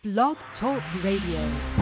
Blog Talk Radio.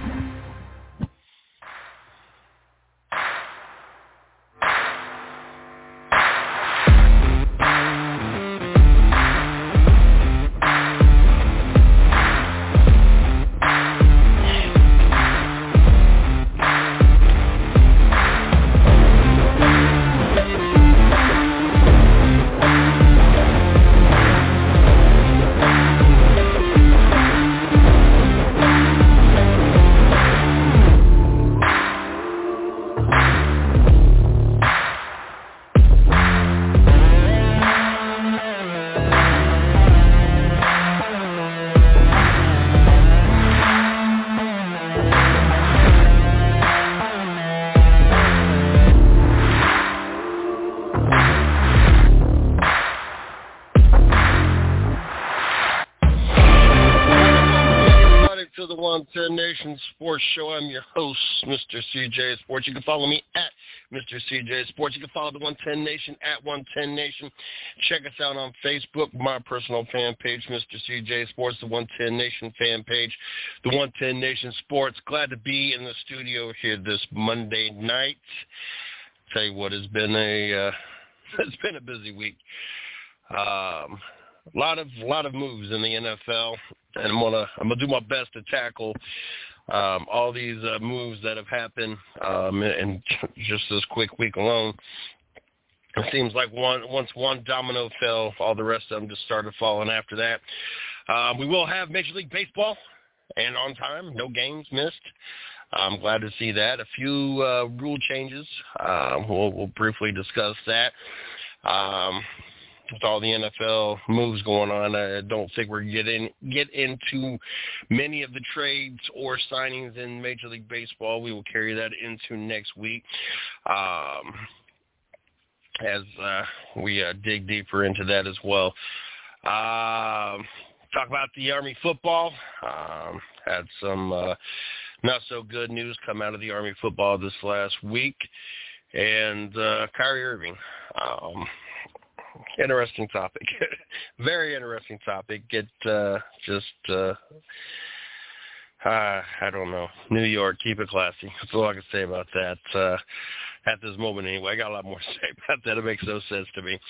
Sports Show. I'm your host, Mr. CJ Sports. You can follow me at Mr. CJ Sports. You can follow the 110 Nation at 110 Nation. Check us out on Facebook, my personal fan page, Mr. CJ Sports, the 110 Nation fan page, the 110 Nation Sports. Glad to be in the studio here this Monday night. Tell you what, it's been a busy week. A lot of moves in the NFL, and I'm gonna do my best to tackle all these moves that have happened in just this quick week alone. It seems like once one domino fell, all the rest of them just started falling after that. We will have Major League Baseball, and on time, no games missed. I'm glad to see that. A few rule changes. We'll briefly discuss that. With all the NFL moves going on, I don't think we're get into many of the trades or signings in Major League Baseball. We will carry that into next week as we dig deeper into that as well. Talk about the Army football. Had some not so good news come out of the Army football this last week, and Kyrie Irving. Interesting topic. Very interesting topic. I don't know. New York, keep it classy. That's all I can say about that at this moment anyway. I got a lot more to say about that. It makes no sense to me.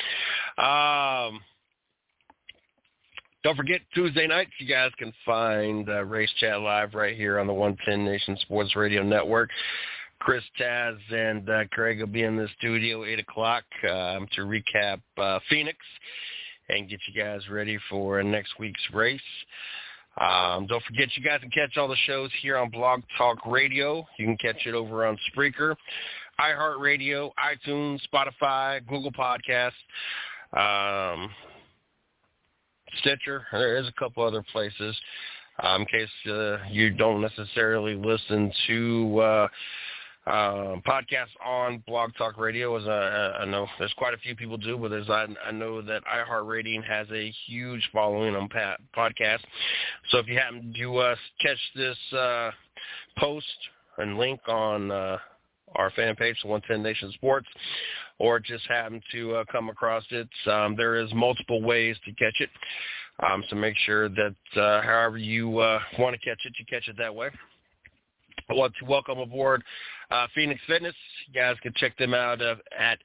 Don't forget, Tuesday nights, you guys can find Race Chat Live right here on the 110 Nation Sports Radio Network. Chris, Taz, and Craig will be in the studio 8 o'clock to recap Phoenix and get you guys ready for next week's race. Don't forget, you guys can catch all the shows here on Blog Talk Radio. You can catch it over on Spreaker, iHeartRadio, iTunes, Spotify, Google Podcasts, Stitcher. There's a couple other places in case you don't necessarily listen to podcasts on Blog Talk Radio. As I know there's quite a few people do, but I know that iHeartRadio has a huge following on podcasts. So if you happen to catch this post and link on our fan page, the 110 Nation Sports, or just happen to come across it, there is multiple ways to catch it. So make sure that however you want to catch it, you catch it that way. I want to welcome aboard Phoenix Fitness. You guys can check them out at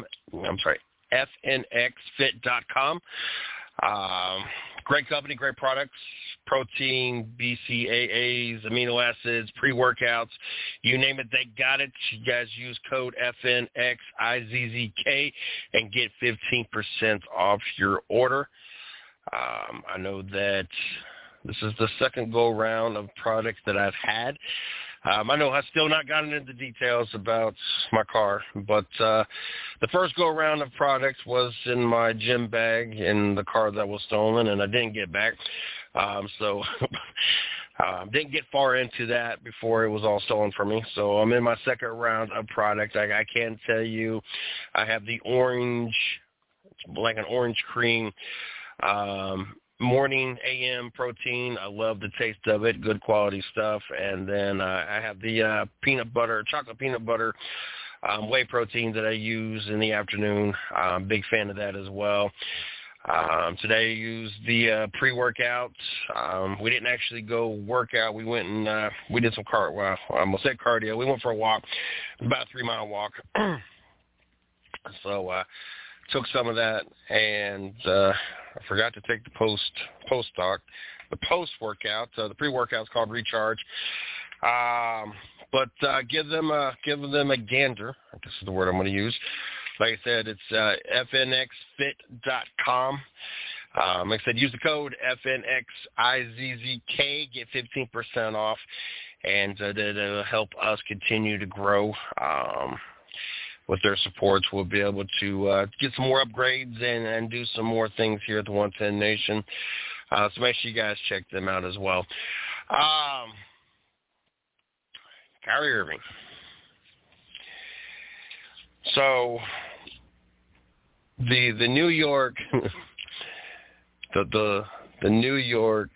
fnxfit.com. Great company, great products, protein, BCAAs, amino acids, pre-workouts, you name it, they got it. You guys use code FNXIZZK and get 15% off your order. I know that this is the second go-round of products that I've had. I know I've still not gotten into details about my car, but the first go-round of products was in my gym bag in the car that was stolen, and I didn't get back. So didn't get far into that before it was all stolen from me. So I'm in my second round of product. I can tell you I have the orange, it's like an orange cream morning AM protein. I love the taste of it. Good quality stuff. And then I have the chocolate peanut butter whey protein that I use in the afternoon. Big fan of that as well. Today I used the pre-workout. We didn't actually go work out. We went and we did some I almost said cardio. We went for a walk, about a 3-mile walk. So took some of that, and I forgot to take the post-workout. The pre-workout is called Recharge. But give them a gander. This is the word I'm going to use. Like I said, it's fnxfit.com. Like I said, use the code FNXIZZK, get 15% off, and that'll help us continue to grow. With their supports, we'll be able to get some more upgrades and do some more things here at the 110 Nation. So make sure you guys check them out as well. Kyrie Irving. So the New York the New York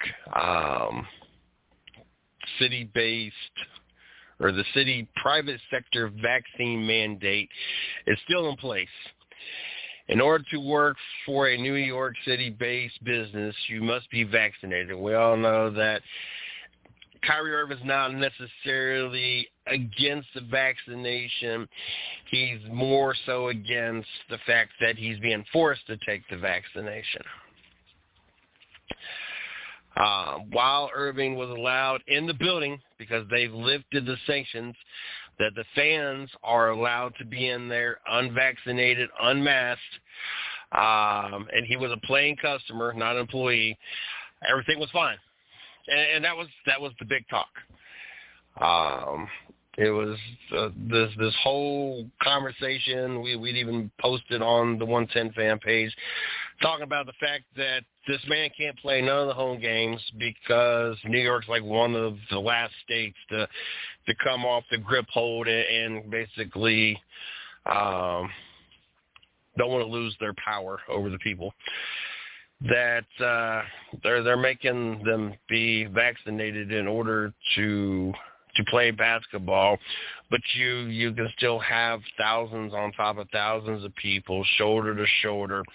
city-based or the city private sector vaccine mandate is still in place. In order to work for a New York City-based business, you must be vaccinated. We all know that Kyrie Irving is not necessarily against the vaccination. He's more so against the fact that he's being forced to take the vaccination. While Irving was allowed in the building, because they've lifted the sanctions, that the fans are allowed to be in there unvaccinated, unmasked, and he was a paying customer, not an employee, everything was fine. And that was the big talk. It was this whole conversation. We'd even posted on the 110 fan page talking about the fact that this man can't play none of the home games because New York's like one of the last states to come off the grip hold and basically don't want to lose their power over the people. That they're making them be vaccinated in order to play basketball, but you can still have thousands on top of thousands of people, shoulder to shoulder,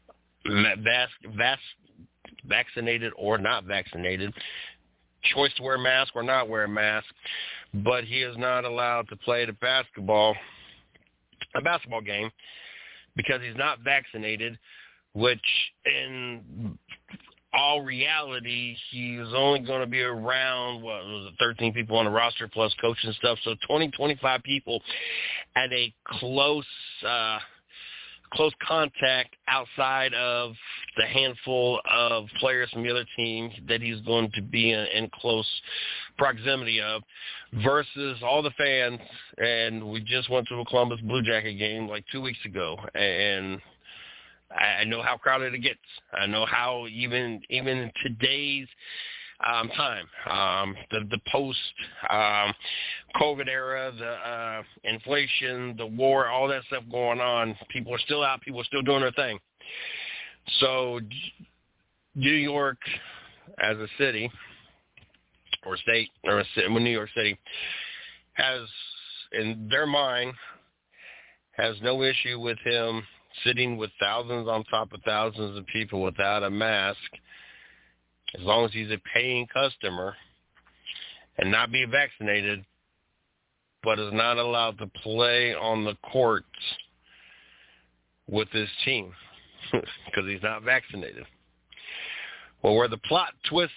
vaccinated or not vaccinated, choice to wear a mask or not wear a mask, but he is not allowed to play a basketball game because he's not vaccinated, which in all reality, he's only going to be around, 13 people on the roster plus coach and stuff, so 20, 25 people at a close contact outside of the handful of players from the other team that he's going to be in close proximity of, versus all the fans. And we just went to a Columbus Blue Jacket game like 2 weeks ago, and I know how crowded it gets. I know how even in today's time, the post COVID era, the inflation, the war, all that stuff going on, people are still out. People are still doing their thing. So New York as a city or state or New York City has, in their mind, has no issue with him sitting with thousands on top of thousands of people without a mask, as long as he's a paying customer and not be vaccinated, but is not allowed to play on the courts with his team because he's not vaccinated. Well, where the plot twist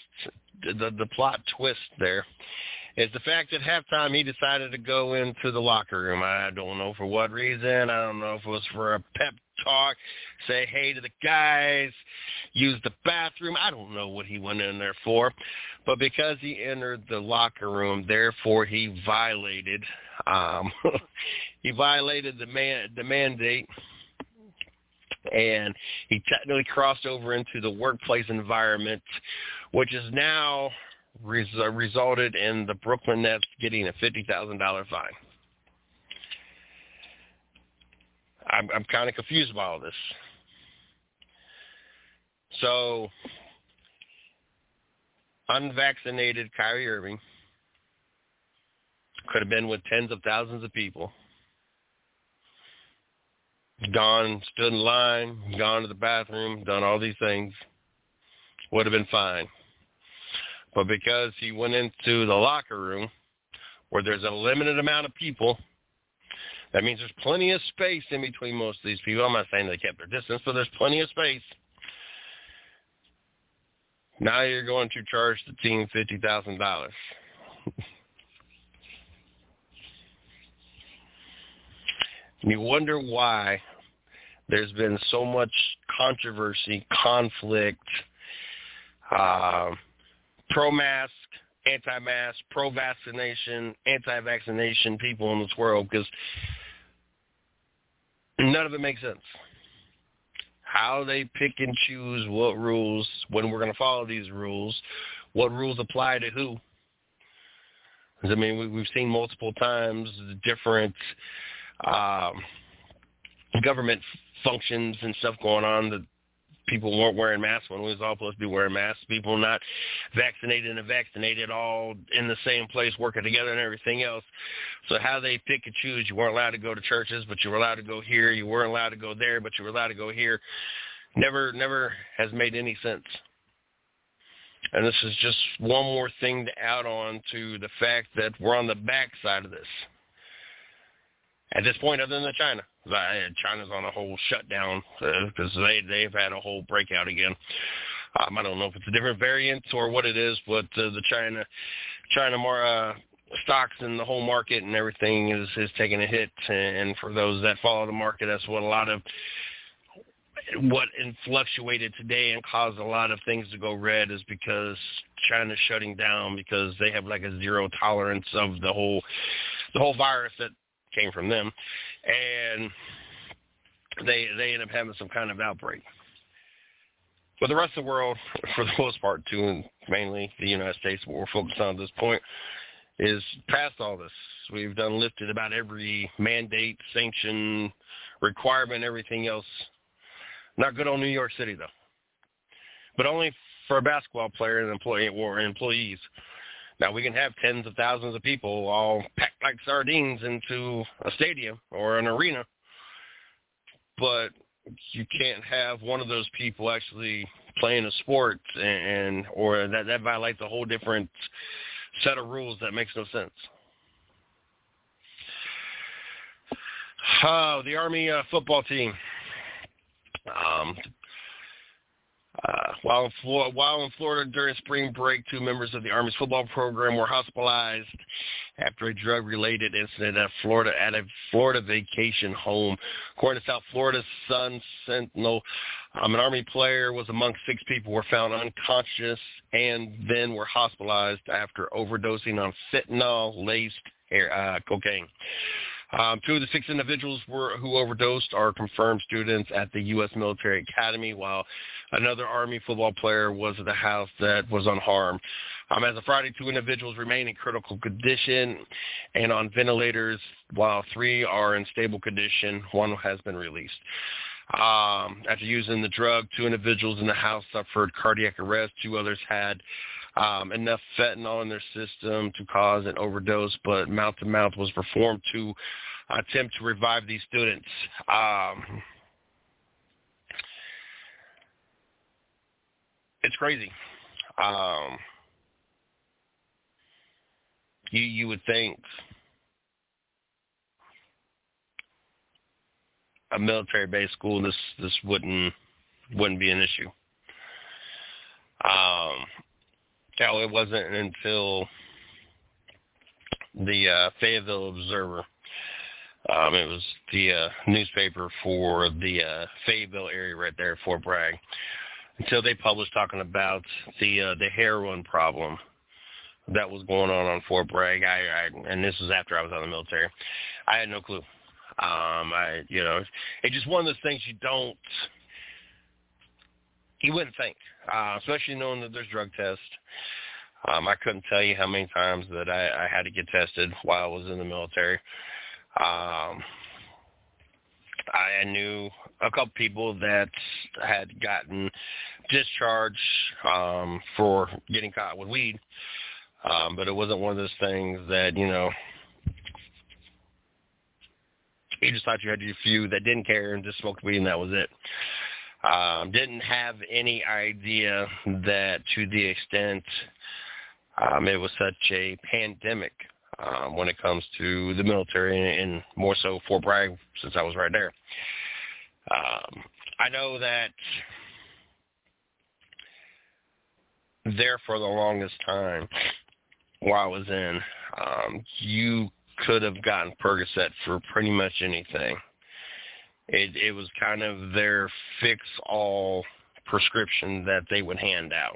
there is the fact that halftime he decided to go into the locker room. I don't know for what reason. I don't know if it was for a pep talk, say hey to the guys, use the bathroom. I don't know what he went in there for. But because he entered the locker room, therefore he violated the mandate. And he technically crossed over into the workplace environment, which is now resulted in the Brooklyn Nets getting a $50,000 fine. I'm kind of confused by all this. So, unvaccinated Kyrie Irving could have been with tens of thousands of people, gone, stood in line, gone to the bathroom, done all these things, would have been fine. But because he went into the locker room where there's a limited amount of people, that means there's plenty of space in between most of these people. I'm not saying they kept their distance, but there's plenty of space. Now you're going to charge the team $50,000. You wonder why there's been so much controversy, conflict, pro-mask, anti-mask, pro-vaccination, anti-vaccination people in this world, because none of it makes sense. How they pick and choose what rules, when we're going to follow these rules, what rules apply to who. I mean, we've seen multiple times the different government functions and stuff going on that people weren't wearing masks when we was all supposed to be wearing masks. People not vaccinated and vaccinated all in the same place working together and everything else. So how they pick and choose, you weren't allowed to go to churches, but you were allowed to go here. You weren't allowed to go there, but you were allowed to go here. Never has made any sense. And this is just one more thing to add on to the fact that we're on the backside of this. At this point, other than China. China's on a whole shutdown because they've had a whole breakout again. I don't know if it's a different variant or what it is, but the China more stocks and the whole market and everything is taking a hit. And for those that follow the market, that's what what fluctuated today and caused a lot of things to go red is because China's shutting down because they have like a zero tolerance of the whole virus that came from them, and they end up having some kind of outbreak. But the rest of the world, for the most part, too, and mainly the United States, what we're focused on at this point, is past all this. We've done lifted about every mandate, sanction, requirement, everything else. Not good on New York City, though. But only for a basketball player and employees. Now, we can have tens of thousands of people all packed like sardines into a stadium or an arena, but you can't have one of those people actually playing a sport or that violates a whole different set of rules that makes no sense. The Army football team. While in Florida during spring break, 2 members of the Army's football program were hospitalized after a drug-related incident at a Florida vacation home. According to South Florida Sun-Sentinel, an Army player was among 6 people who were found unconscious and then were hospitalized after overdosing on fentanyl-laced cocaine. 2 of the 6 individuals who overdosed are confirmed students at the U.S. Military Academy, while another Army football player was at the house that was unharmed. As of Friday, 2 individuals remain in critical condition and on ventilators, while 3 are in stable condition. 1 has been released. After using the drug, 2 individuals in the house suffered cardiac arrest. 2 others had enough fentanyl in their system to cause an overdose, but mouth-to-mouth was performed to attempt to revive these students. It's crazy. You would think a military-based school, this wouldn't be an issue. It wasn't until the Fayetteville Observer. It was the newspaper for the Fayetteville area right there, Fort Bragg, until they published talking about the heroin problem that was going on Fort Bragg. And this was after I was out of the military. I had no clue. It's just one of those things you wouldn't think, especially knowing that there's drug tests. I couldn't tell you how many times that I had to get tested while I was in the military. I knew a couple people that had gotten discharged for getting caught with weed, but it wasn't one of those things that, You just thought you had a few that didn't care and just smoked weed and that was it. Didn't have any idea that to the extent it was such a pandemic when it comes to the military, and more so Fort Bragg, since I was right there. I know that there for the longest time while I was in, you could have gotten Percocet for pretty much anything. It was kind of their fix-all prescription that they would hand out.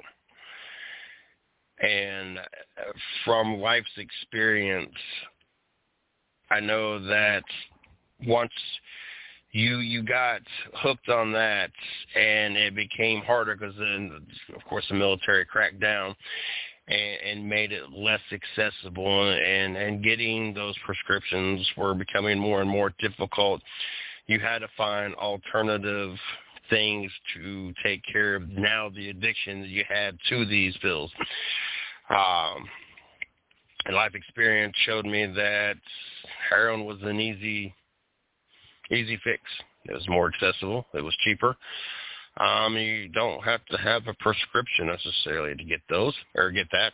And from life's experience, I know that once you got hooked on that, and it became harder because then, of course, the military cracked down and made it less accessible, and getting those prescriptions were becoming more and more difficult. You had to find alternative things to take care of now the addiction that you had to these pills. And life experience showed me that heroin was an easy fix. It was more accessible. It was cheaper. You don't have to have a prescription necessarily to get those or get that.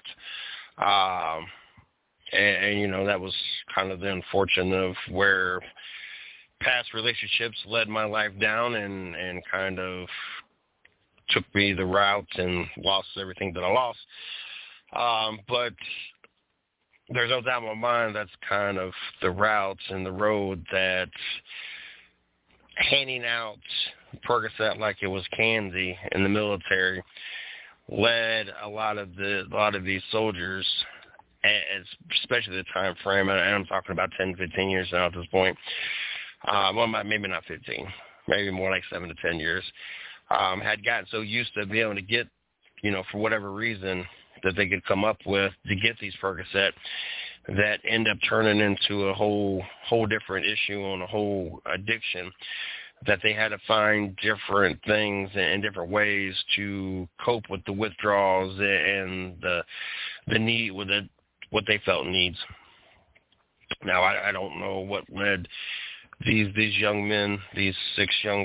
And you know, that was kind of the unfortunate of where past relationships led my life down and kind of took me the route and lost everything that I lost. But there's no doubt in my mind that's kind of the routes and the road that handing out Percocet like it was candy in the military led a lot of these soldiers, especially the time frame, and I'm talking about 10, 15 years now at this point. Well, maybe not 15, maybe more like 7 to 10 years, had gotten so used to being able to get, you know, for whatever reason that they could come up with to get these Percocet, that end up turning into a whole different issue on a whole addiction, that they had to find different things and different ways to cope with the withdrawals and the need with it, what they felt needs. Now, I don't know what led these young men, these 6 young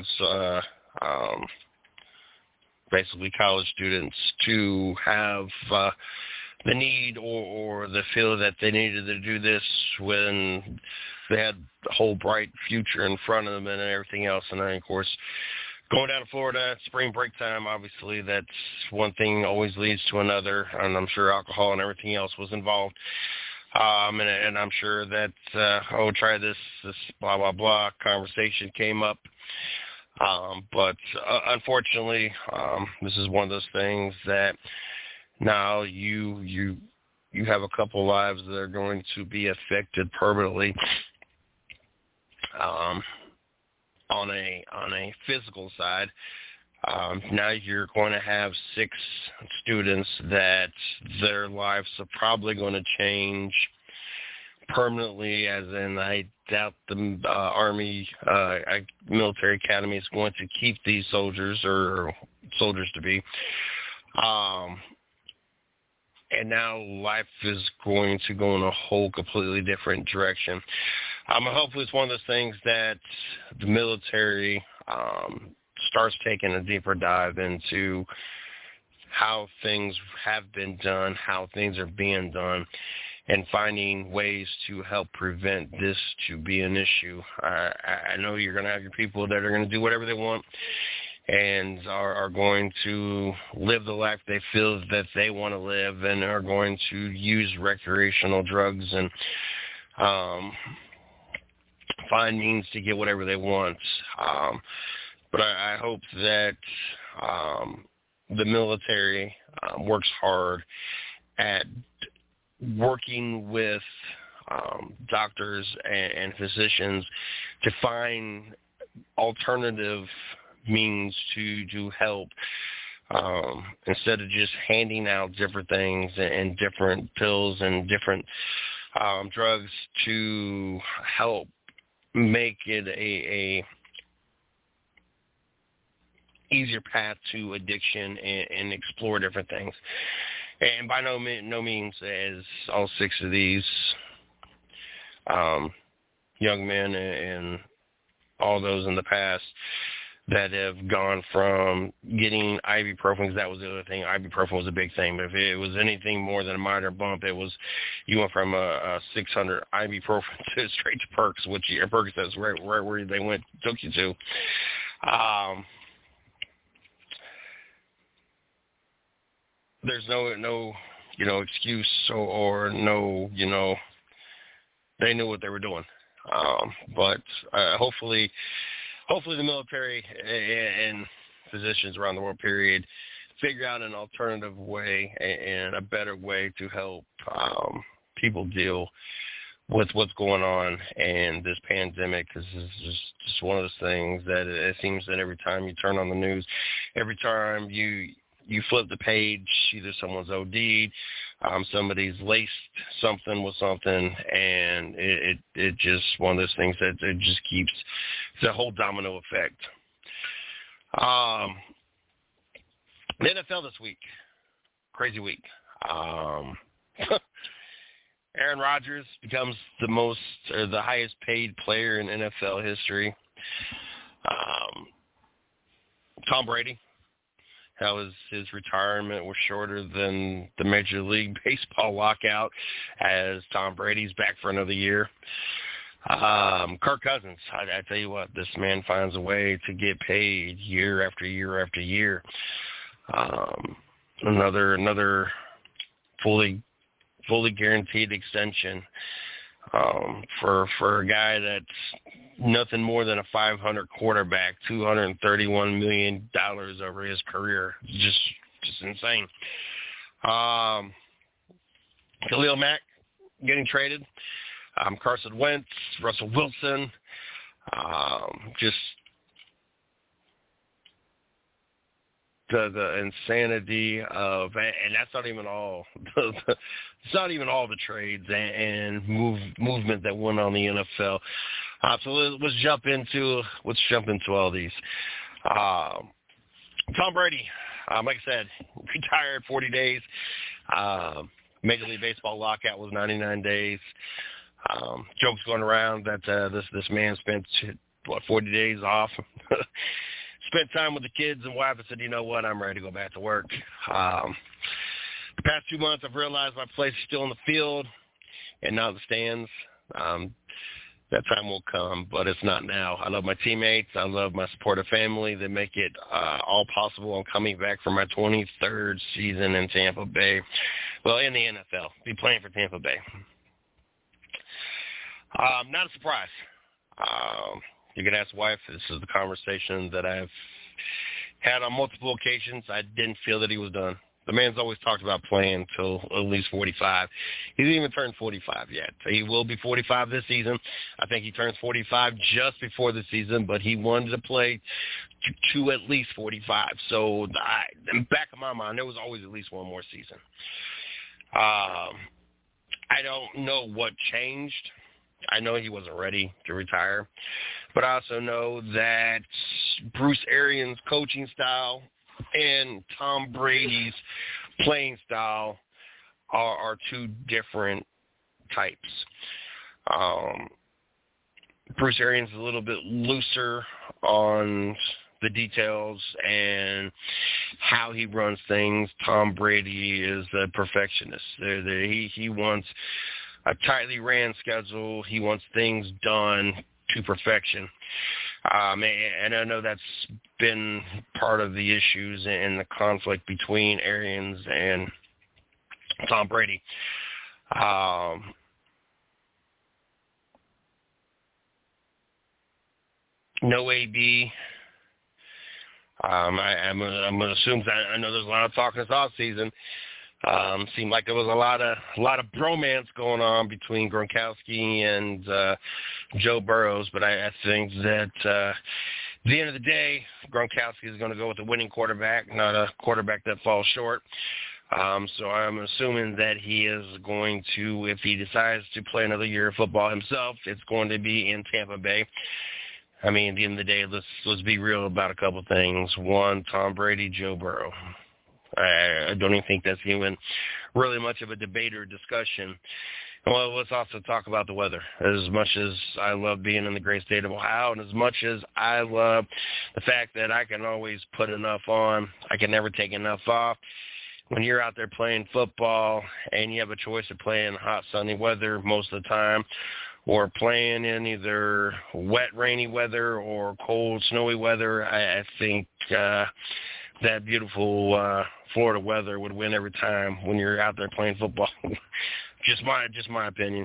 basically college students, to have the need or the feel that they needed to do this when they had a whole bright future in front of them and everything else. And then, of course, going down to Florida, spring break time, obviously that's one thing always leads to another, and I'm sure alcohol and everything else was involved. And I'm sure that, try this blah, blah, blah conversation came up. But unfortunately, this is one of those things that now you have a couple lives that are going to be affected permanently on a physical side. Now you're going to have 6 students that their lives are probably going to change permanently, as in I doubt the Army military academy is going to keep these soldiers or soldiers to be. And now life is going to go in a whole completely different direction. Hopefully it's one of those things that the military starts taking a deeper dive into how things have been done, how things are being done, and finding ways to help prevent this to be an issue. I know you're going to have your people that are going to do whatever they want and are going to live the life they feel that they want to live, and are going to use recreational drugs and find means to get whatever they want. But I hope that the military works hard at working with doctors and physicians to find alternative means to help, instead of just handing out different things and different pills and different drugs, to help make it a easier path to addiction and explore different things. And by no means, as all 6 of these young men and all those in the past that have gone from getting ibuprofen, because that was the other thing. Ibuprofen was a big thing. But if it was anything more than a minor bump, it was you went from a 600 ibuprofen to straight to Percs, which Percs is right where they took you to. There's no excuse or no, they knew what they were doing. But hopefully the military and physicians around the world, period, figure out an alternative way and a better way to help people deal with what's going on and this pandemic, because this is just one of those things that it seems that every time you turn on the news, every time you flip the page, either someone's OD'd, somebody's laced something with something, and it just one of those things that it just keeps, it's a whole domino effect. The NFL this week, crazy week. Aaron Rodgers becomes the highest paid player in NFL history. Tom Brady, how his retirement was shorter than the Major League Baseball lockout, as Tom Brady's back for another year. Kirk Cousins, I tell you what, this man finds a way to get paid year after year after year. Another fully guaranteed extension for a guy that's nothing more than a 500 quarterback, $231 million over his career. Just insane. Khalil Mack getting traded. Carson Wentz, Russell Wilson, just the insanity of, and that's not even all. It's not even all the trades and movement that went on the NFL. So let's jump into all these. Tom Brady, like I said, retired 40 days. Major League Baseball lockout was 99 days. Jokes going around that this man spent 40 days off. Spent time with the kids and wife and said, you know what, I'm ready to go back to work. The past 2 months, I've realized my place is still in the field and not in the stands. That time will come, but it's not now. I love my teammates. I love my supportive family. They make it all possible. I'm coming back for my 23rd season in Tampa Bay. Well, in the NFL. Be playing for Tampa Bay. Not a surprise. You can ask wife. This is the conversation that I've had on multiple occasions. I didn't feel that he was done. The man's always talked about playing until at least 45. He didn't even turn 45 yet. He will be 45 this season. I think he turns 45 just before the season, but he wanted to play to at least 45. So in the back of my mind, there was always at least one more season. I don't know what changed. I know he wasn't ready to retire, but I also know that Bruce Arians' coaching style and Tom Brady's playing style are two different types. Bruce Arians is a little bit looser on the details and how he runs things. Tom Brady is a perfectionist. He wants a tightly ran schedule. He wants things done to perfection. And I know that's been part of the issues and the conflict between Arians and Tom Brady. No AB. I'm going to assume that I know there's a lot of talk this offseason. Seemed like there was a lot of bromance going on between Gronkowski and Joe Burrows, but I think that at the end of the day, Gronkowski is going to go with a winning quarterback, not a quarterback that falls short. So I'm assuming that he is going to, if he decides to play another year of football himself, it's going to be in Tampa Bay. I mean, at the end of the day, let's be real about a couple things. One, Tom Brady, Joe Burrow. I don't even think that's even really much of a debate or discussion. Well, let's also talk about the weather. As much as I love being in the great state of Ohio, and as much as I love the fact that I can always put enough on, I can never take enough off. When you're out there playing football and you have a choice of playing hot, sunny weather most of the time, or playing in either wet, rainy weather or cold, snowy weather, I think that beautiful Florida weather would win every time when you're out there playing football. just my opinion.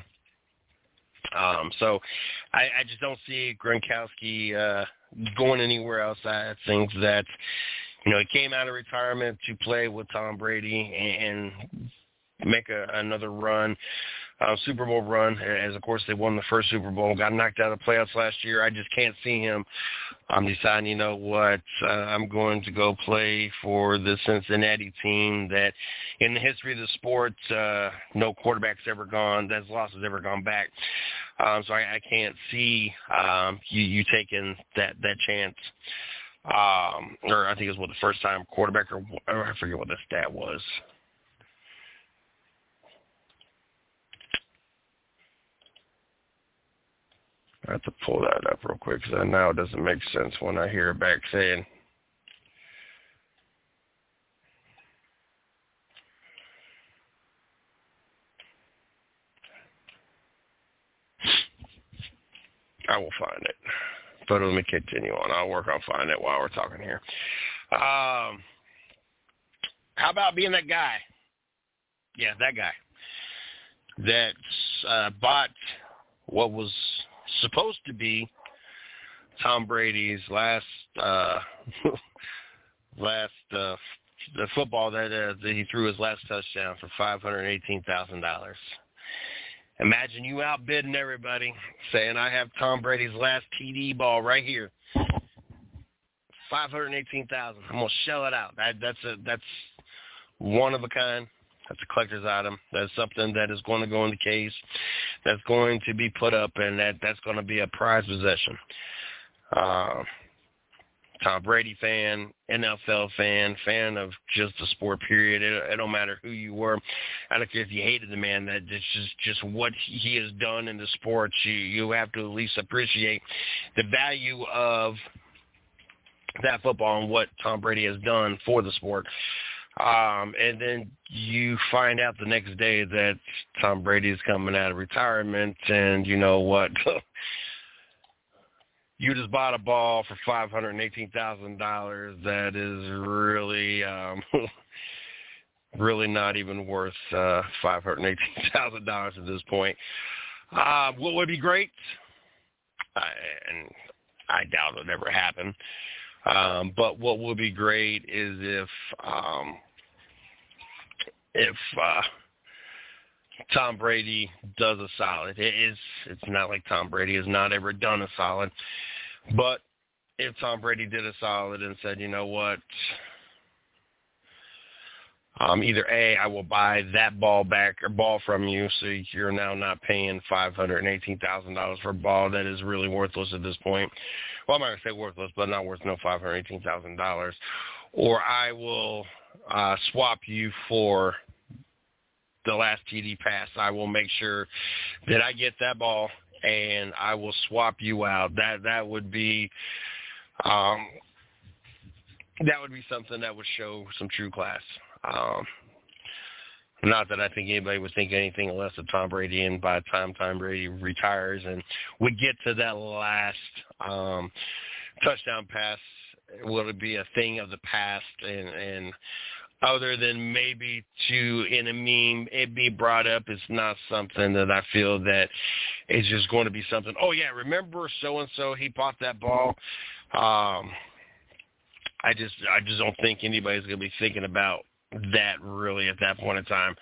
So I just don't see Gronkowski going anywhere else. I think that, he came out of retirement to play with Tom Brady and make another run, Super Bowl run, as, of course, they won the first Super Bowl, got knocked out of the playoffs last year. I just can't see him deciding, I'm going to go play for the Cincinnati team that in the history of the sport, no quarterback's ever gone, that's loss has ever gone back. So I can't see you taking that chance. Or I think it was the first time quarterback, or I forget what the stat was. I have to pull that up real quick because now it doesn't make sense when I hear it back saying. I will find it. But let me continue on. I'll work on finding it while we're talking here. How about being that guy? Yeah, that guy that bought what was supposed to be Tom Brady's last the football that he threw his last touchdown for $518,000. Imagine you outbidding everybody, saying I have Tom Brady's last TD ball right here, $518,000. I'm gonna shell it out. That's one of a kind. That's a collector's item. That's something that is going to go in the case. That's going to be put up, and that's going to be a prized possession. Tom Brady fan, NFL fan of just the sport, period. It don't matter who you were. I don't care if you hated the man. That just what he has done in the sports. You have to at least appreciate the value of that football and what Tom Brady has done for the sport. And then you find out the next day that Tom Brady is coming out of retirement, and you know what? You just bought a ball for $518,000 that is really, really not even worth $518,000 at this point. What would be great, and I doubt it'll ever happen, but what would be great is if Tom Brady does a solid. It's not like Tom Brady has not ever done a solid, but if Tom Brady did a solid and said, you know what, either A, I will buy that ball back or ball from you, so you're now not paying $518,000 for a ball that is really worthless at this point. Well, I'm not going to say worthless, but not worth no $518,000. Or I will swap you for the last TD pass. I will make sure that I get that ball, and I will swap you out. That would be something that would show some true class. Not that I think anybody would think anything less of Tom Brady, and by the time Tom Brady retires and we get to that last touchdown pass, will it be a thing of the past, and other than maybe in a meme, it be brought up, it's not something that I feel that is just going to be something, oh yeah, remember so-and-so, he bought that ball. I just don't think anybody's going to be thinking about that really at that point in time.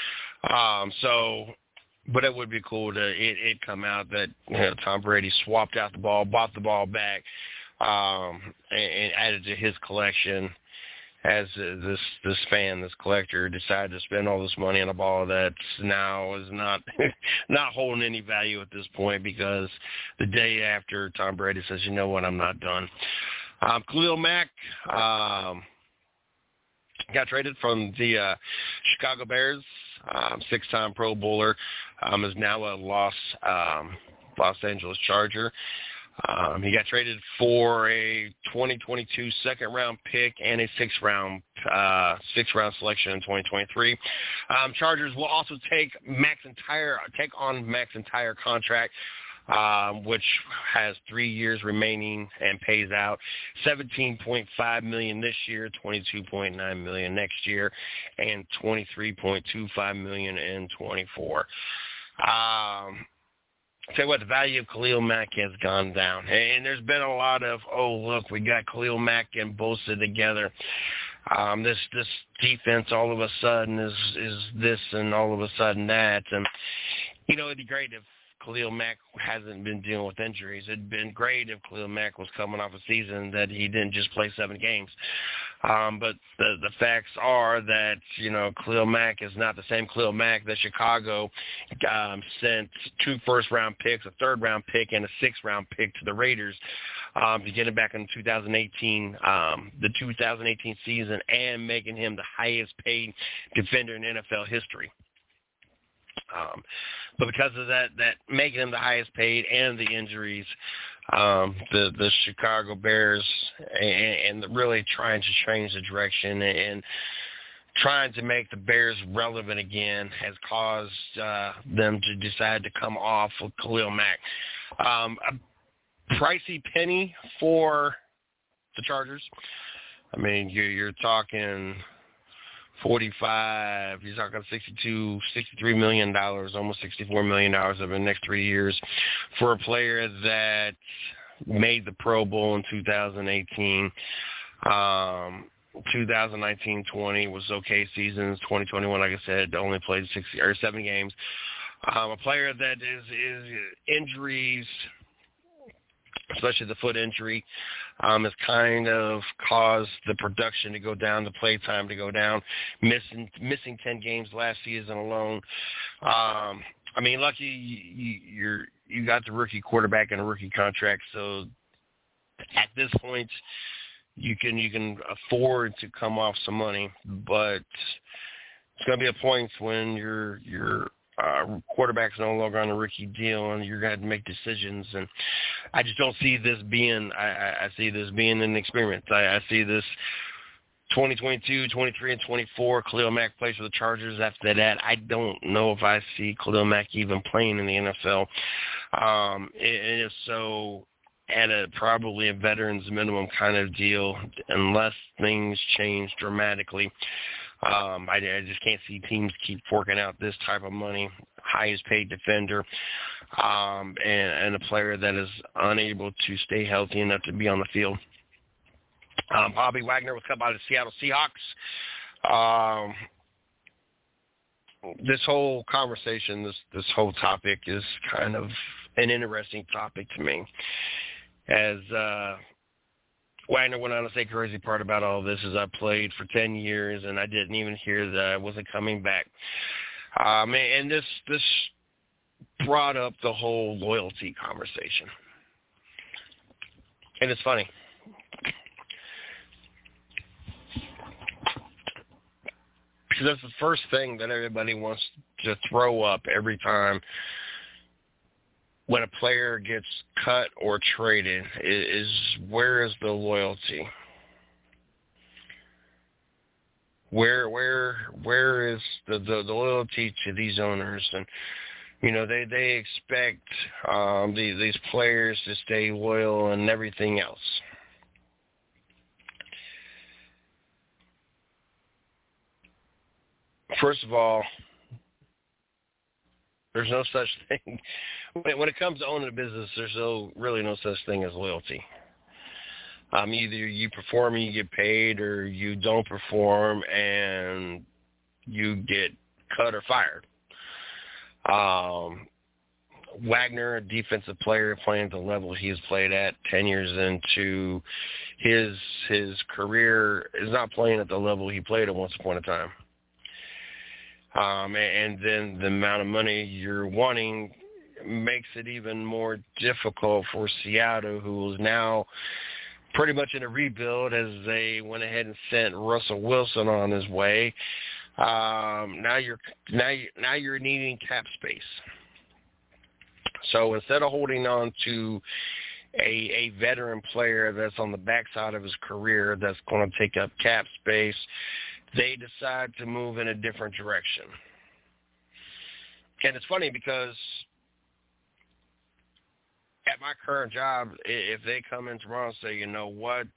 But it would be cool to it come out that Tom Brady swapped out the ball, bought the ball back, and added to his collection. As this collector decided to spend all this money on a ball that now is not holding any value at this point, because the day after Tom Brady says, you know what, I'm not done. Khalil Mack, got traded from the Chicago Bears, six-time Pro Bowler, is now a Los Angeles Charger. He got traded for a 2022 second-round pick and a sixth-round selection in 2023. Chargers will also take on Mac's entire contract, which has 3 years remaining and pays out $17.5 million this year, $22.9 million next year, and $23.25 million in 24. Tell you what, the value of Khalil Mack has gone down. And there's been a lot of, look, we got Khalil Mack and Bosa together. This defense all of a sudden is this and all of a sudden that. And, it'd be great if Khalil Mack hasn't been dealing with injuries. It'd been great if Khalil Mack was coming off a season that he didn't just play 7 games. But the facts are that, Khalil Mack is not the same Khalil Mack that Chicago sent 2 first-round picks, a third-round pick, and a sixth-round pick to the Raiders to get him back in 2018, the 2018 season, and making him the highest-paid defender in NFL history. But because of that making him the highest paid and the injuries, the Chicago Bears and really trying to change the direction and trying to make the Bears relevant again has caused them to decide to come off with Khalil Mack. A pricey penny for the Chargers. I mean, you're talking 45, you're talking $63 million, almost $64 million over the next 3 years for a player that made the Pro Bowl in 2018. 2019-20 was okay seasons. 2021, like I said, only played 7 games. A player that is injuries, especially the foot injury, has kind of caused the production to go down, the play time to go down, missing 10 games last season alone. Lucky you got the rookie quarterback and a rookie contract, so at this point you can afford to come off some money, but it's going to be a point when your quarterback's no longer on a rookie deal, and you're going to have to make decisions. And I just don't see this being. I see this being an experiment. I see this 2022, 23, and 24. Khalil Mack plays for the Chargers. After that, I don't know if I see Khalil Mack even playing in the NFL. And if so, at probably a veterans minimum kind of deal, unless things change dramatically. I just can't see teams keep forking out this type of money, highest paid defender, and a player that is unable to stay healthy enough to be on the field. Bobby Wagner was cut by the Seattle Seahawks. This whole conversation, this whole topic is kind of an interesting topic to me. As Wagner went on to say, crazy part about all this is I played for 10 years and I didn't even hear that I wasn't coming back. And this brought up the whole loyalty conversation. And it's funny. Because that's the first thing that everybody wants to throw up every time when a player gets cut or traded is where is the loyalty? Where is the loyalty to these owners? And they expect these players to stay loyal and everything else. First of all, there's no such thing. When it comes to owning a business, there's really no such thing as loyalty. Either you perform and you get paid, or you don't perform and you get cut or fired. Wagner, a defensive player playing at the level he's played at 10 years into his career, is not playing at the level he played at once upon a time. And then the amount of money you're wanting makes it even more difficult for Seattle, who is now pretty much in a rebuild as they went ahead and sent Russell Wilson on his way. Now you're needing cap space. So instead of holding on to a veteran player that's on the backside of his career that's going to take up cap space, they decide to move in a different direction. And it's funny because at my current job, if they come in tomorrow and say, you know what,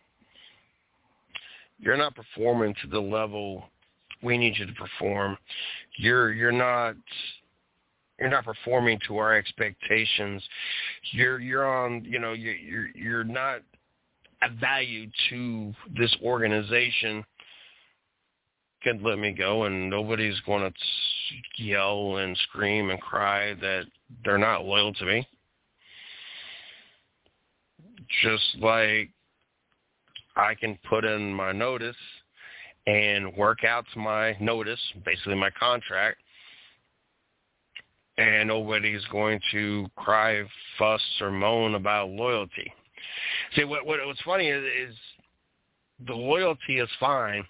you're not performing to the level we need you to perform, you're not performing to our expectations. You're on, you're not a value to this organization. Can let me go, and nobody's going to yell and scream and cry that they're not loyal to me. Just like I can put in my notice and work out my notice, basically my contract, and nobody's going to cry, fuss, or moan about loyalty. See, what's funny is the loyalty is fine.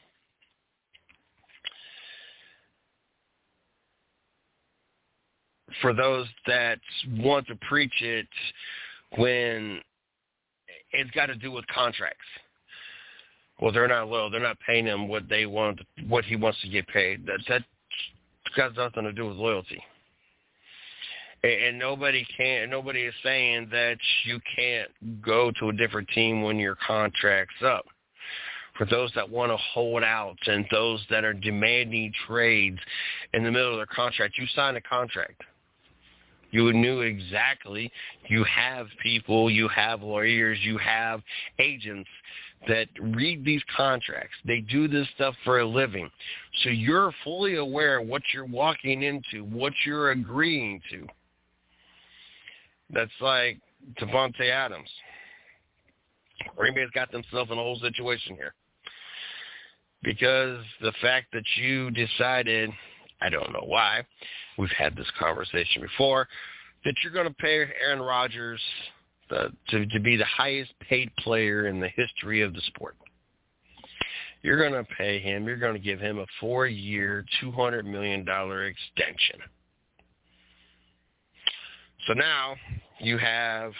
For those that want to preach it when it's got to do with contracts. Well, they're not loyal. They're not paying him what he wants to get paid. That got nothing to do with loyalty. And nobody is saying that you can't go to a different team when your contract's up. For those that want to hold out and those that are demanding trades in the middle of their contract, you signed a contract. You knew exactly. You have people, you have lawyers, you have agents that read these contracts. They do this stuff for a living. So you're fully aware of what you're walking into, what you're agreeing to. That's like Davante Adams. Green Bay's got themselves in a whole situation here. Because the fact that you decided, I don't know why, we've had this conversation before, that you're going to pay Aaron Rodgers to be the highest paid player in the history of the sport. You're going to pay him, you're going to give him a 4-year, $200 million extension. So now you have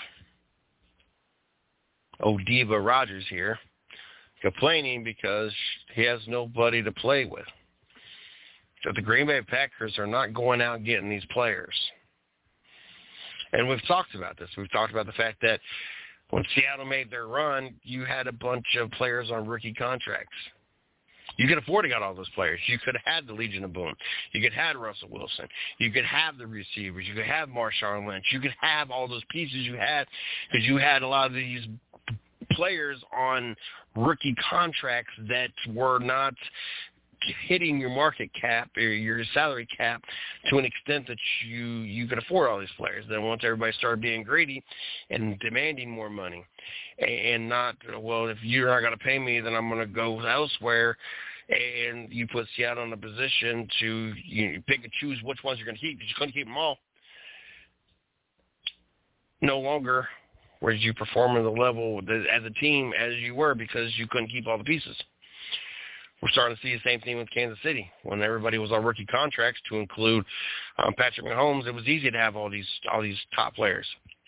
Odiva Rodgers here complaining because he has nobody to play with. So the Green Bay Packers are not going out getting these players. And we've talked about this. We've talked about the fact that when Seattle made their run, you had a bunch of players on rookie contracts. You could afford to get all those players. You could have had the Legion of Boom. You could have Russell Wilson. You could have the receivers. You could have Marshawn Lynch. You could have all those pieces you had because you had a lot of these players on rookie contracts that were not hitting your market cap or your salary cap to an extent that you could afford all these players. Then once everybody started being greedy and demanding more money and not, well, if you're not going to pay me, then I'm going to go elsewhere, and you put Seattle in a position to pick and choose which ones you're going to keep because you couldn't keep them all. No longer were you performing the level as a team as you were because you couldn't keep all the pieces. We're starting to see the same thing with Kansas City. When everybody was on rookie contracts to include Patrick Mahomes, it was easy to have all these top players.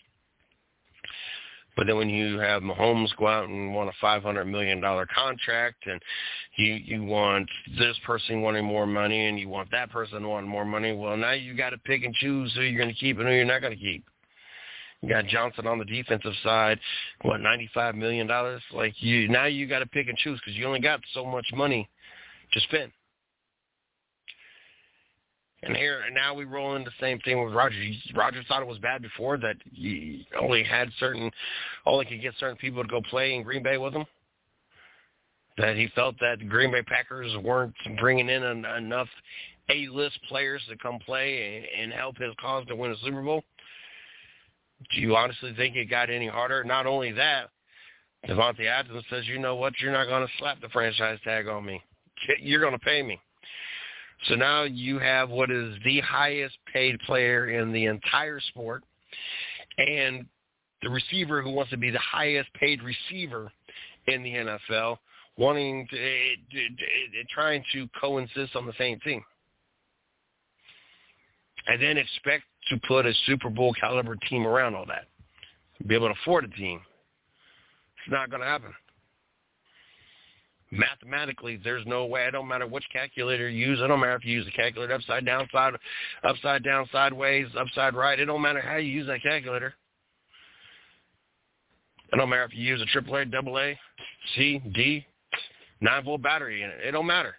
But then when you have Mahomes go out and want a $500 million contract, and you want this person wanting more money, and you want that person wanting more money, well, now you got to pick and choose who you're going to keep and who you're not going to keep. You got Johnson on the defensive side, $95 million? Now you got to pick and choose because you only got so much money to spend. And now we roll in the same thing with Rodgers. Rodgers thought it was bad before that he only could get certain people to go play in Green Bay with him. That he felt that the Green Bay Packers weren't bringing in enough A-list players to come play and help his cause to win a Super Bowl. Do you honestly think it got any harder? Not only that, Davante Adams says, you know what, you're not going to slap the franchise tag on me. You're going to pay me. So now you have what is the highest paid player in the entire sport. And the receiver who wants to be the highest paid receiver in the NFL, wanting to trying to coexist on the same team, and then expect to put a Super Bowl caliber team around all that, be able to afford a team. It's not going to happen. Mathematically, there's no way. It don't matter which calculator you use. It don't matter if you use the calculator upside down, sideways, upside right. It don't matter how you use that calculator. It don't matter if you use a AAA, AA, C, D, 9-volt battery in it. It don't matter.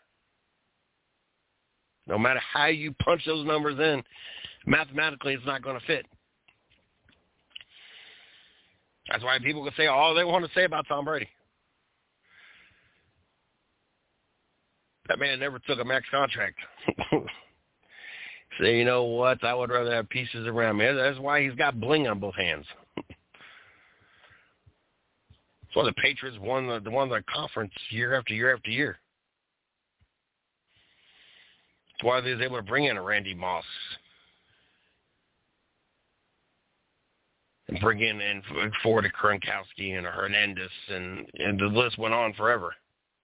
No matter how you punch those numbers in, mathematically, it's not going to fit. That's why people can say all they want to say about Tom Brady. That man never took a max contract. Say, you know what? I would rather have pieces around me. That's why he's got bling on both hands. That's why the Patriots won the conference year after year after year. That's why they was able to bring in a Randy Moss and bring in Ford, Gronkowski, and a Hernandez, and the list went on forever.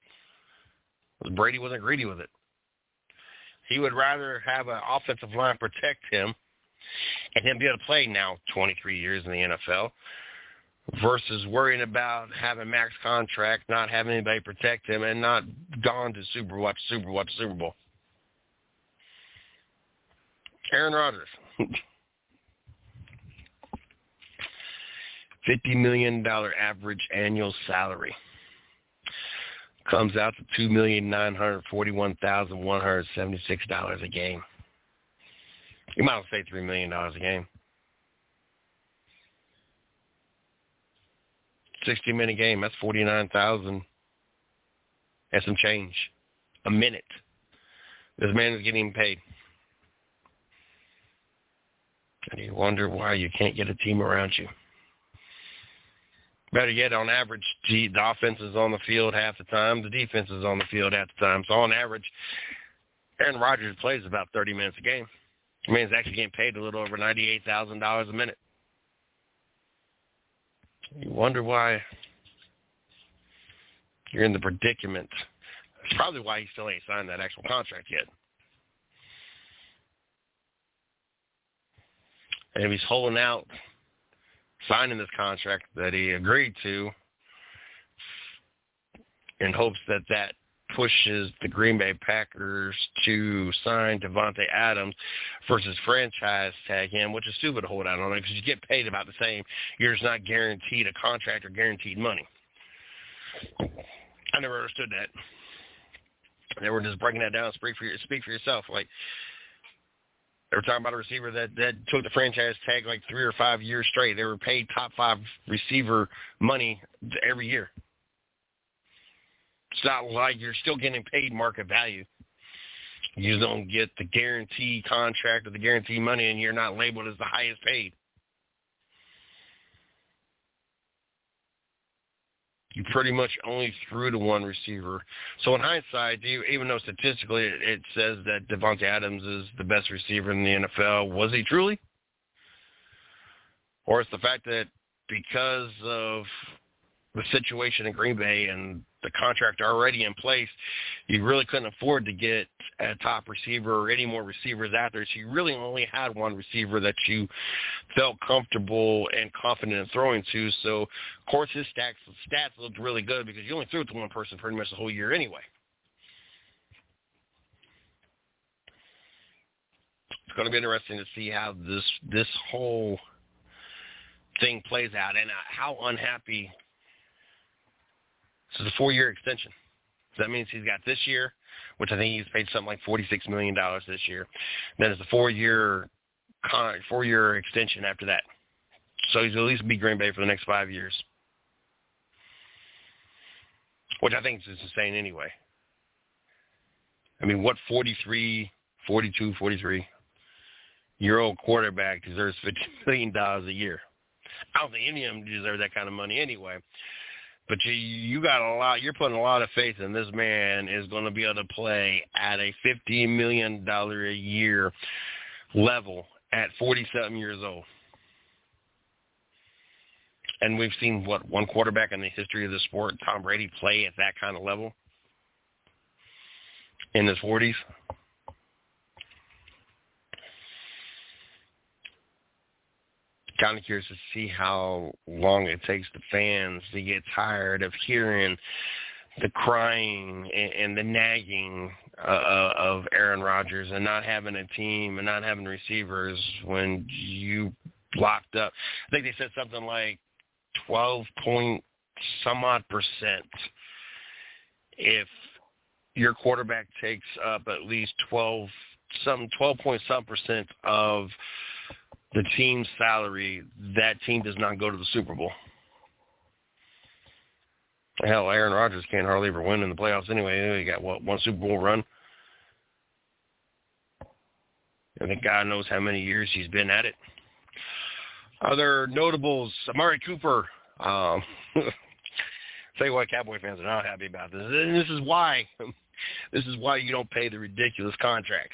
Brady wasn't greedy with it. He would rather have an offensive line protect him and him be able to play now 23 years in the NFL versus worrying about having max contract, not having anybody protect him, and not gone to Super Bowl. Aaron Rodgers. $50 million average annual salary. Comes out to $2,941,176 a game. You might as well say $3 million a game. 60-minute game, that's $49,000 and some change a minute. This man is getting paid. And you wonder why you can't get a team around you. Better yet, on average, the offense is on the field half the time. The defense is on the field half the time. So on average, Aaron Rodgers plays about 30 minutes a game. I mean, he's actually getting paid a little over $98,000 a minute. You wonder why you're in the predicament. That's probably why he still ain't signed that actual contract yet. And if he's holding out, signing this contract that he agreed to in hopes that that pushes the Green Bay Packers to sign Davante Adams versus franchise tag him, which is stupid to hold out on it because you get paid about the same. You're just not guaranteed a contract or guaranteed money. I never understood that. They were just breaking that down. Speak for yourself. Like, they were talking about a receiver that took the franchise tag like 3 or 5 years straight. They were paid top 5 receiver money every year. It's not like you're still getting paid market value. You just don't get the guarantee contract or the guarantee money, and you're not labeled as the highest paid. You pretty much only threw to one receiver. So in hindsight, even though statistically it says that Davante Adams is the best receiver in the NFL, was he truly? Or it's the fact that because of the situation in Green Bay and the contract already in place, you really couldn't afford to get a top receiver or any more receivers out there. So you really only had one receiver that you felt comfortable and confident in throwing to. So, of course, his stats looked really good because you only threw it to one person pretty much the whole year anyway. It's going to be interesting to see how this whole thing plays out and how unhappy. This is a 4-year extension. So that means he's got this year, which I think he's paid something like $46 million this year. Then it's a 4-year extension after that. So he's at least be Green Bay for the next 5 years, which I think is insane anyway. I mean, what 43-year-old quarterback deserves $50 million a year? I don't think any of them deserve that kind of money anyway. But you got a lot. You're putting a lot of faith in this man is going to be able to play at a $50 million a year level at 47 years old. And we've seen, one quarterback in the history of the sport, Tom Brady, play at that kind of level in his 40s. Kind of curious to see how long it takes the fans to get tired of hearing the crying and the nagging of Aaron Rodgers and not having a team and not having receivers when you locked up. I think they said something like 12-point-some-odd% if your quarterback takes up at least 12-point-some% of the team's salary, that team does not go to the Super Bowl. Hell, Aaron Rodgers can't hardly ever win in the playoffs anyway. He got, one Super Bowl run? I think God knows how many years he's been at it. Other notables, Amari Cooper. Tell you what, Cowboy fans are not happy about this. And this is why you don't pay the ridiculous contracts.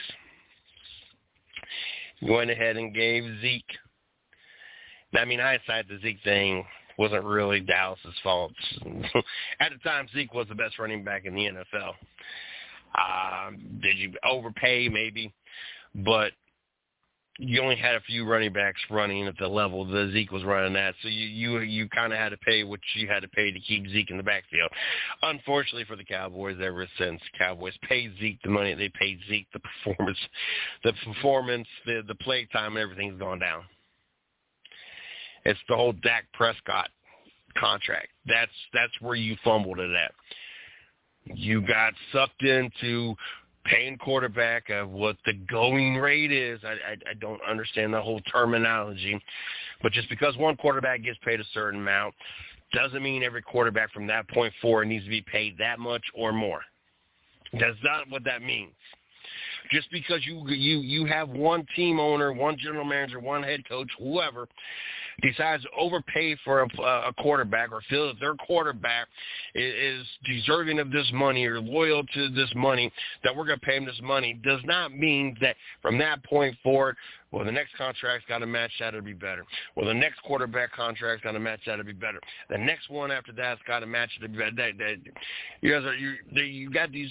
Went ahead and gave Zeke. I mean, hindsight, the Zeke thing wasn't really Dallas's fault. At the time, Zeke was the best running back in the NFL. Did you overpay? Maybe. But you only had a few running backs running at the level that Zeke was running at, so you kind of had to pay what you had to pay to keep Zeke in the backfield. Unfortunately for the Cowboys, ever since Cowboys paid Zeke the money, they paid Zeke the performance, the play time, and everything's gone down. It's the whole Dak Prescott contract. That's where you fumbled it at. You got sucked into paying quarterback of what the going rate is. I don't understand the whole terminology. But just because one quarterback gets paid a certain amount doesn't mean every quarterback from that point forward needs to be paid that much or more. That's not what that means. Just because you have one team owner, one general manager, one head coach, whoever, decides to overpay for a quarterback or feel that their quarterback is deserving of this money or loyal to this money, that we're going to pay him this money, does not mean that from that point forward, well, the next contract's got to match that to be better. Well, the next quarterback contract's got to match that to be better. The next one after that's got to match it to be better. You got these.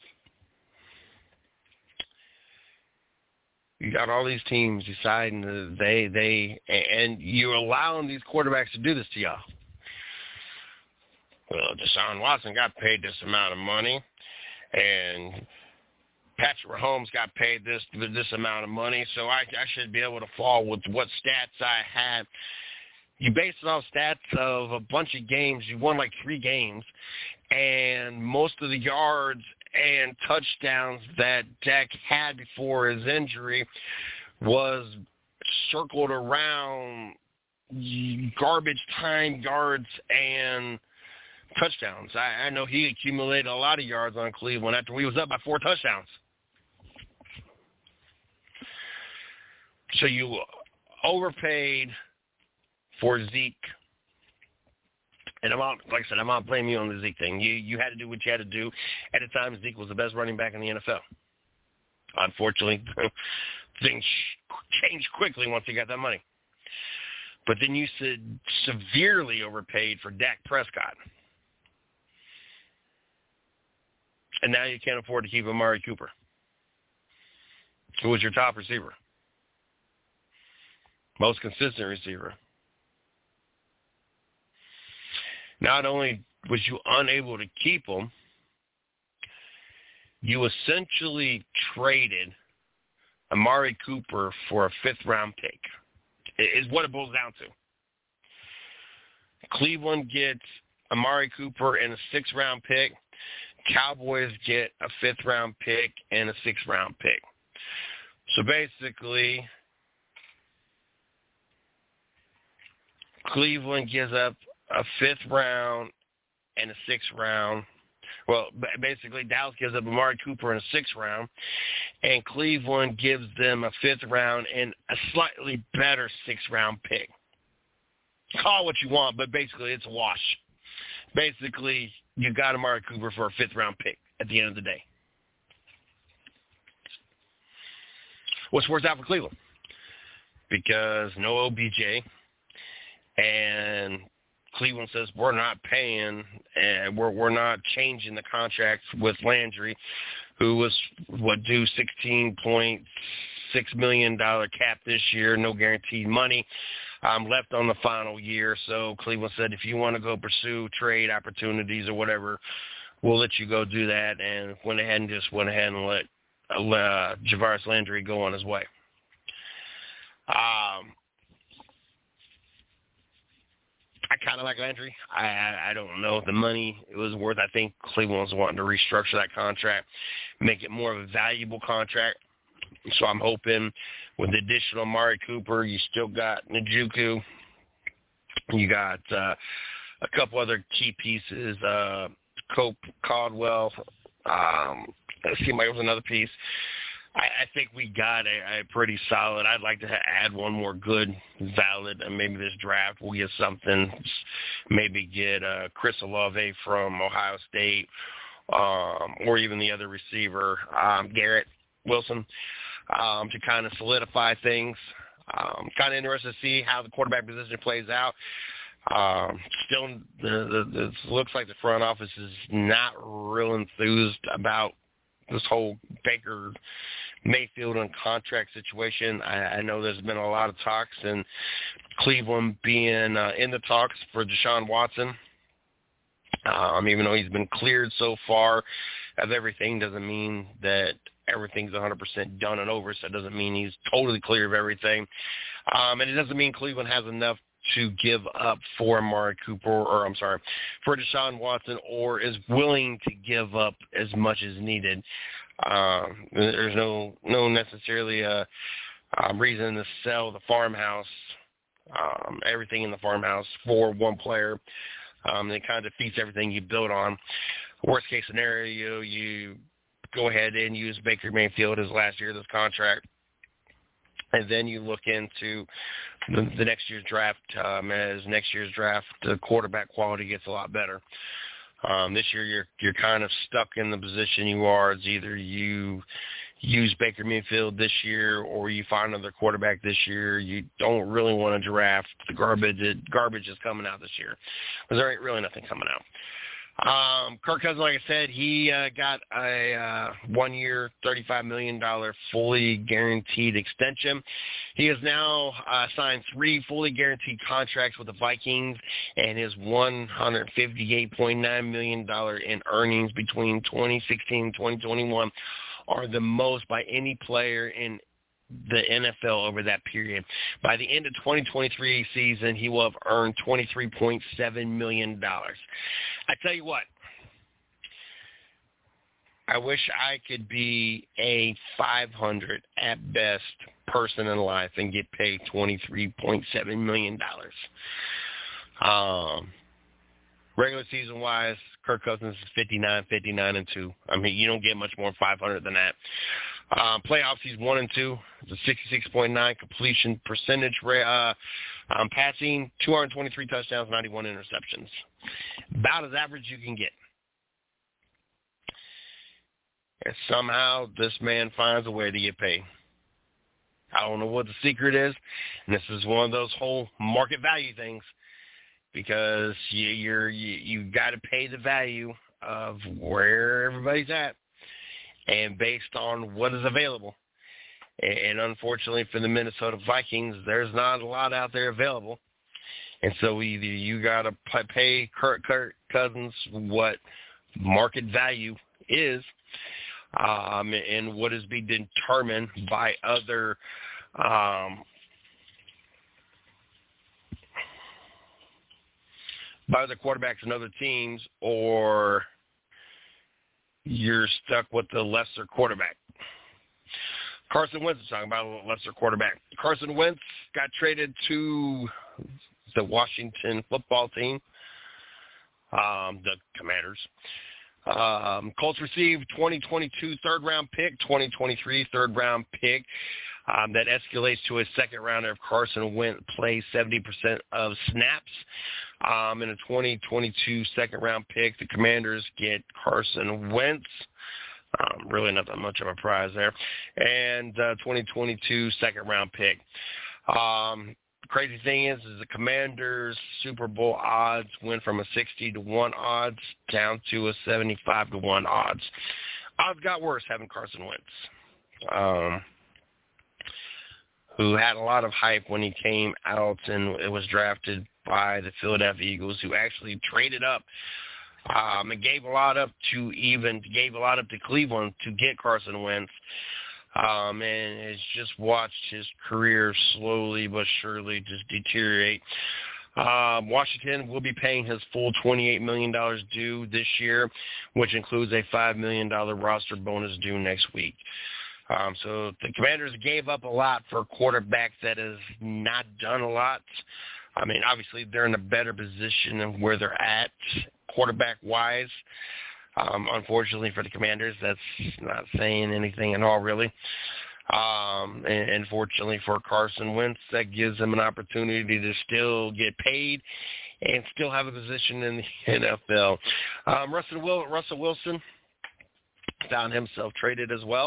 You got all these teams deciding that and you're allowing these quarterbacks to do this to y'all. Well, Deshaun Watson got paid this amount of money, and Patrick Mahomes got paid this amount of money, so I should be able to fall with what stats I had. You base it off stats of a bunch of games. You won like 3 games, and most of the yards and touchdowns that Dak had before his injury was circled around garbage time yards and touchdowns. I know he accumulated a lot of yards on Cleveland after he was up by 4 touchdowns. So you overpaid for Zeke. And like I said, I'm not blaming you on the Zeke thing. You had to do what you had to do. At the time, Zeke was the best running back in the NFL. Unfortunately, things changed quickly once he got that money. But then you severely overpaid for Dak Prescott. And now you can't afford to keep Amari Cooper, who was your top receiver, most consistent receiver. Not only was you unable to keep him, you essentially traded Amari Cooper for a 5th-round pick, is what it boils down to. Cleveland gets Amari Cooper and a 6th-round pick. Cowboys get a 5th-round pick and a 6th-round pick. So basically, Cleveland gives up a 5th round and a 6th round. Well, basically, Dallas gives up Amari Cooper in a 6th round, and Cleveland gives them a 5th round and a slightly better 6th round pick. Call it what you want, but basically it's a wash. Basically, you got Amari Cooper for a 5th round pick at the end of the day. What's worse out for Cleveland? Because no OBJ, and Cleveland says we're not paying, and we're not changing the contract with Landry, who was due $16.6 million cap this year, no guaranteed money. Left on the final year, so Cleveland said if you want to go pursue trade opportunities or whatever, we'll let you go do that, and went ahead and let Jarvis Landry go on his way. I kind of like Landry. I don't know if the money it was worth. I think Cleveland was wanting to restructure that contract, make it more of a valuable contract. So I'm hoping with the additional Amari Cooper, you still got Njoku. You got a couple other key pieces, Cope, Caldwell. It seemed like it was another piece. I think we got a pretty solid. I'd like to add one more good, valid, and maybe this draft we'll get something. Maybe get Chris Olave from Ohio State, or even the other receiver, Garrett Wilson, to kind of solidify things. Kind of interested to see how the quarterback position plays out. Still, it looks like the front office is not real enthused about this whole Baker Mayfield and contract situation. I know there's been a lot of talks, and Cleveland being in the talks for Deshaun Watson. Even though he's been cleared so far of everything, doesn't mean that everything's 100% done and over, so it doesn't mean he's totally clear of everything. And it doesn't mean Cleveland has enough to give up for Amari Cooper, for Deshaun Watson, or is willing to give up as much as needed. There's no necessarily a reason to sell the farmhouse, everything in the farmhouse for one player. It kind of defeats everything you build on. Worst case scenario, you go ahead and use Baker Mayfield as last year of this contract. And then you look into the next year's draft. As next year's draft, the quarterback quality gets a lot better. This year, you're kind of stuck in the position you are. It's either you use Baker Mayfield this year or you find another quarterback this year. You don't really want to draft the garbage. Garbage is coming out this year, because there ain't really nothing coming out. Kirk Cousins, like I said, he got a 1-year, $35 million fully guaranteed extension. He has now signed 3 fully guaranteed contracts with the Vikings, and his $158.9 million in earnings between 2016 and 2021 are the most by any player in the NFL over that period. By the end of 2023 season, he will have earned $23.7 million. I tell you what, I wish I could be a 500 at best person in life and get paid $23.7 million. Regular season wise, Kirk Cousins is 59-2. I mean, you don't get much more than 500 than that. Playoffs, he's 1-2. It's a 66.9 completion percentage. Passing, 223 touchdowns, 91 interceptions. About as average you can get. And somehow this man finds a way to get paid. I don't know what the secret is, and this is one of those whole market value things, because you got to pay the value of where everybody's at, and based on what is available. And unfortunately for the Minnesota Vikings, there's not a lot out there available. And so either you got to pay Kirk Cousins what market value is, and what is being determined by other quarterbacks and other teams, or you're stuck with the lesser quarterback. Carson Wentz is talking about a lesser quarterback. Carson Wentz got traded to the Washington football team, the Commanders. Colts received 2022 third-round pick, 2023 third-round pick. That escalates to a second rounder if Carson Wentz plays 70% of snaps. In a 2022 second-round pick, the Commanders get Carson Wentz. Really not that much of a prize there. And 2022 second-round pick. crazy thing is the Commanders' Super Bowl odds went from a 60-1 odds down to a 75-1 odds. Odds got worse having Carson Wentz, who had a lot of hype when he came out and it was drafted by the Philadelphia Eagles, who actually traded up and gave a lot up to Cleveland to get Carson Wentz. And has just watched his career slowly but surely just deteriorate. Washington will be paying his full $28 million due this year, which includes a $5 million roster bonus due next week. So the Commanders gave up a lot for a quarterback that has not done a lot. I mean, obviously they're in a better position of where they're at quarterback-wise. Unfortunately for the Commanders, that's not saying anything at all, really. And fortunately for Carson Wentz, that gives him an opportunity to still get paid and still have a position in the NFL. Russell Wilson found himself traded as well.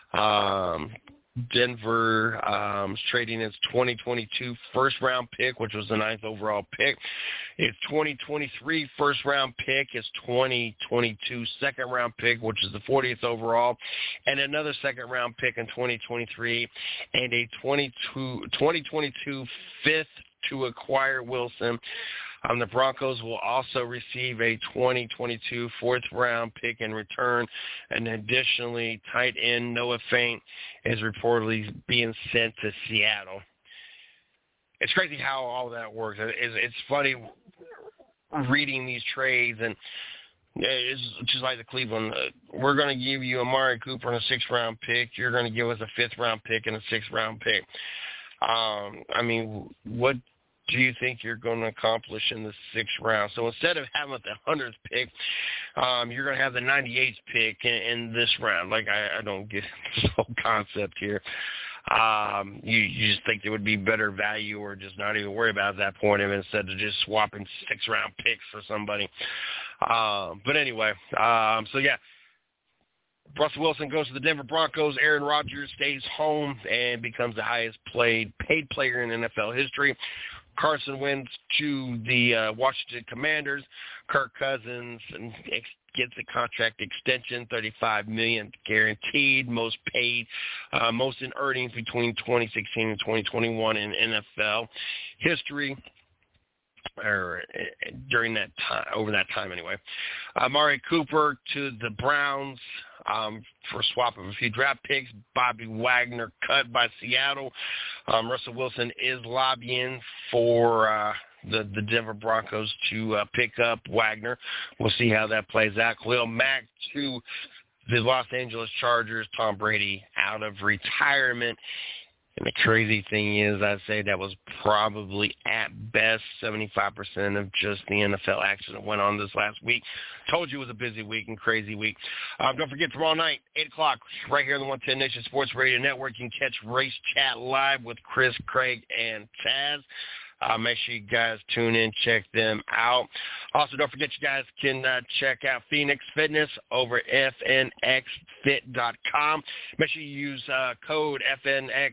Denver is trading its 2022 first-round pick, which was the 9th overall pick. Its 2023 first-round pick, its 2022 second-round pick, which is the 40th overall, and another second-round pick in 2023, and a 2022 fifth to acquire Wilson. The Broncos will also receive a 2022 fourth-round pick in return, and additionally, tight end Noah Fant is reportedly being sent to Seattle. It's crazy how all that works. It's funny reading these trades, and it's just like the Cleveland. We're going to give you Amari Cooper and a sixth-round pick. You're going to give us a fifth-round pick and a sixth-round pick. I mean, what do you think you're going to accomplish in the sixth round? So instead of having the 100th pick, you're going to have the 98th pick in this round. Like, I don't get this whole concept here. You just think there would be better value or just not even worry about it at that point instead of just swapping six-round picks for somebody. But anyway, so yeah. Russell Wilson goes to the Denver Broncos. Aaron Rodgers stays home and becomes the highest paid player in NFL history. Carson Wentz to the Washington Commanders. Kirk Cousins gets a contract extension, $35 million guaranteed, most paid, most in earnings between 2016 and 2021 in NFL history. Or during that time, over that time anyway. Amari Cooper to the Browns for a swap of a few draft picks. Bobby Wagner cut by Seattle. Russell Wilson is lobbying for the Denver Broncos to pick up Wagner. We'll see how that plays out. Khalil Mack to the Los Angeles Chargers. Tom Brady out of retirement. And the crazy thing is, I'd say that was probably at best 75% of just the NFL action that went on this last week. Told you it was a busy week and crazy week. Don't forget, tomorrow night, 8 o'clock, right here on the 110 Nation Sports Radio Network, you can catch Race Chat live with Chris, Craig, and Taz. Make sure you guys tune in, check them out. Also, don't forget you guys can check out Phoenix Fitness over at fnxfit.com. Make sure you use code FNXIZZK,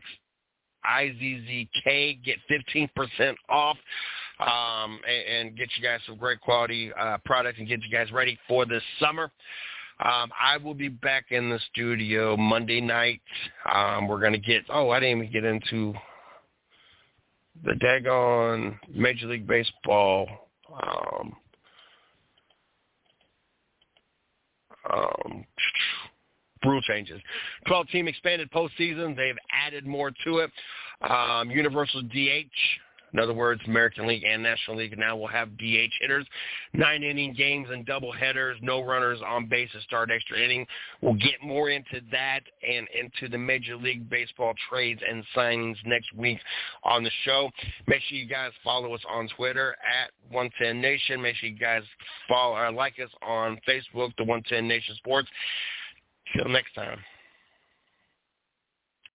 get 15% off, and get you guys some great quality products and get you guys ready for this summer. I will be back in the studio Monday night. We're going to get, I didn't even get into the daggone Major League Baseball rule changes. 12-team expanded postseason. They've added more to it. Universal DH. In other words, American League and National League now will have DH hitters. 9-inning games and double headers. No runners on base to start extra inning. We'll get more into that and into the Major League Baseball trades and signings next week on the show. Make sure you guys follow us on Twitter at 110 Nation. Make sure you guys follow or like us on Facebook, the 110 Nation Sports. Till next time.